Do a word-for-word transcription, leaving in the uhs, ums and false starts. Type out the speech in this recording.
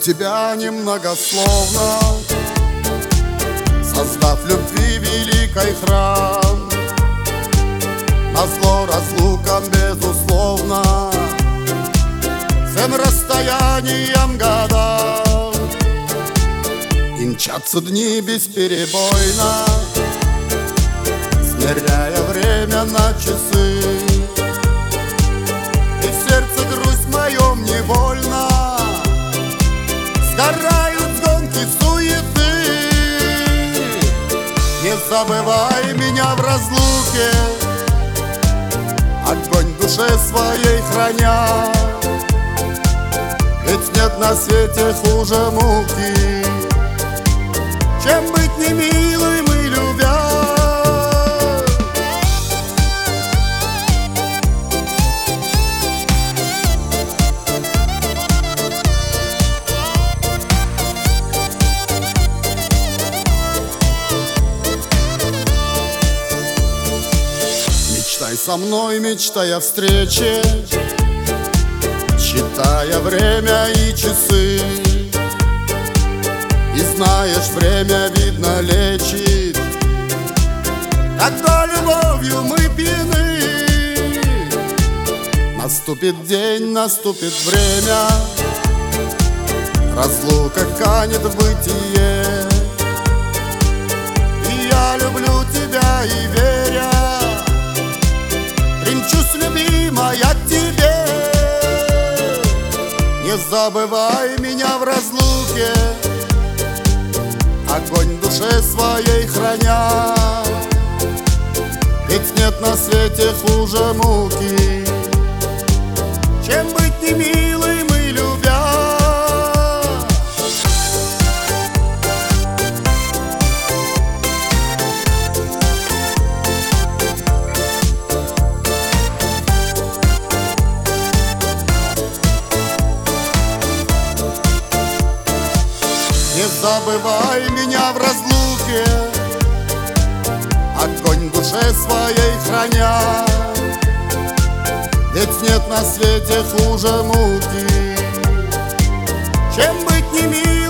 тебя немногословно, создав любви великой храм. Назло разлукам безусловно, всем расстоянием годам. И мчатся дни бесперебойно, смеряя время на часы. И в сердце грусть моем невольно сгорают гонки суеты. Не забывай меня в разлуке, огонь в душе своей храня. Ведь нет на свете хуже муки, чем быть немилым и любя. Мечтай со мной, мечтай о встрече, считая время и часы. И знаешь, время, видно, лечит, когда любовью мы пьяны. Наступит день, наступит время, разлука канет в бытие. И я люблю тебя, и веря, примчусь, любимая, к тебе. Не забывай меня в разлуке, огонь в душе своей храня. Ведь нет на свете хуже муки, чем быть немилым и любя. Не забывай меня в разлуке, огонь в душе своей храня. Ведь нет на свете хуже муки, чем быть немилым.